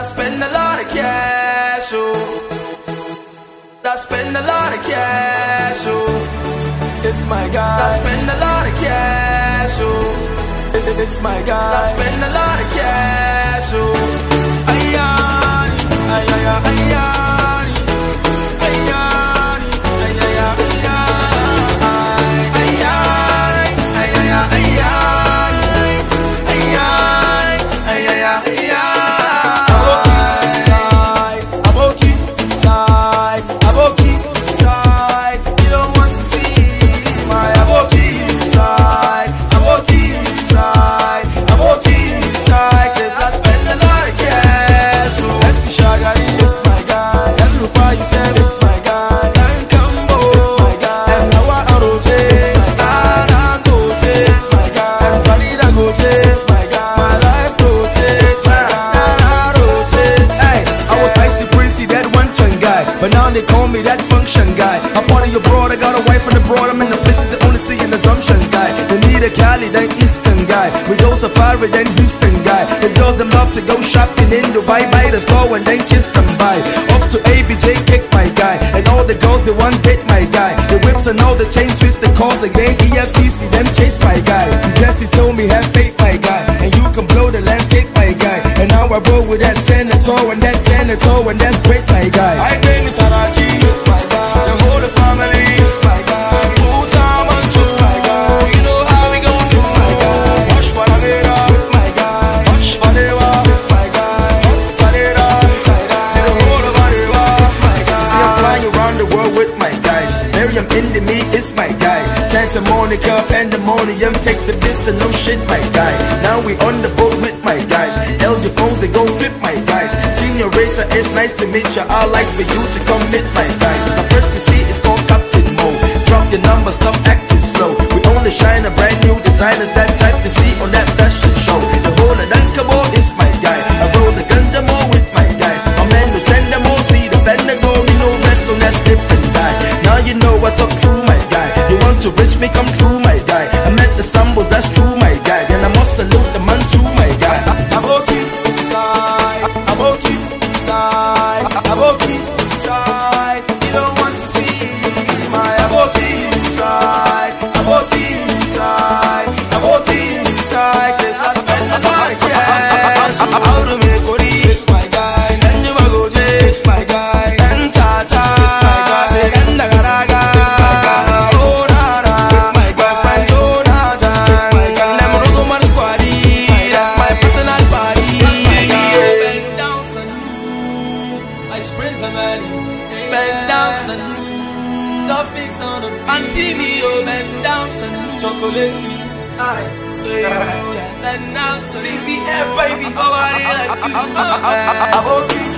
I spend a lot of cash, oh. I spend a lot of cash, oh. It's my guy. I spend a lot of cash, oh. It's my guy. I spend a lot of cash, oh. Ayani, ayaya, ayani, ayani, ayaya, ayani, ayaya, ayani, ayani, ayaya, ayani. Aboki, side, aboki, side. You don't want to see my aboki side, aboki side, aboki side. 'Cause I spend a lot of cash. Oh, SP Shagari, it's my guy. And Lufa, you said it's my guy. And Kambo, it's my guy. And Hawa Aroje, it's my guy. And Gote, it's my guy. And Farida Gote, it's my guy. My life rotates, my guy. And I rotate. Hey, I was icy breezy, that one chun guy, but now they call me that function guy. I'm part of your broad, I got a wife from the broad. I'm in the places they only see an assumption guy. They need a Cali, then Eastern guy. We go safari, then Houston guy. The girls them love to go shopping in Dubai, buy the store and then kiss them by. Off to ABJ, kick my guy, and all the girls they want date my guy. The whips and all the chain switch the calls again. EFCC them chase my guy. See Jesse told me have faith my guy, and you can blow the landscape my guy. And now I roll with that senator and that senator and that's great my guy. I bring me Saraki, it's my guy. The whole family, it's my guy. Who's someone to my guy? You know how we gon' do it's my guy. Wash Panamera, it's my guy. Wash Paneva, it's my guy. Talera, see the whole of Areva, it's my guy. See I'm flying around the world with my guys. Miriam Indemi, it's my guy. Santa Monica, Pandemonium, take the piss and no shit my guy. Now we on the boat with my guys. LG phones, they go flip my guys. Senorita, it's nice to meet ya. I like for you to come meet my guys. The first you see is called Captain Mo. Drop your number, stop acting slow. We only shine a brand new designers, that type you see on that fashion show. The Bola Dankabo is my guy. I roll the ganja more with my guys. My man who send them all, see the Pentagon, we no rest on that slip and die. Now you know I talk true my guy. You want to reach me, come true my guy. I met the Sambos, that's true my guy. And I must salute the man too my guy. Aboki side, aboki side, aboki side. You don't want to see my aboki side, aboki side, aboki side. 'Cause I spend a lot of cash. Out of me, Kori, it's my guy. And Jumagoje, it's my guy. And Tata, it's my guy. Say and Nagaraga, it's my guy. Oh Nara, it's my girlfriend. Oh Naja, it's my guy. Nemurugo Mar Squadi, that's my personal body. It's my guy. Bend down, son. I spray somebody. Bend down, son. Top sticks on them. Auntie me, oh, bend down, son. Chocolate, aye. Bend down, son. CBF, baby. Oh, I like you.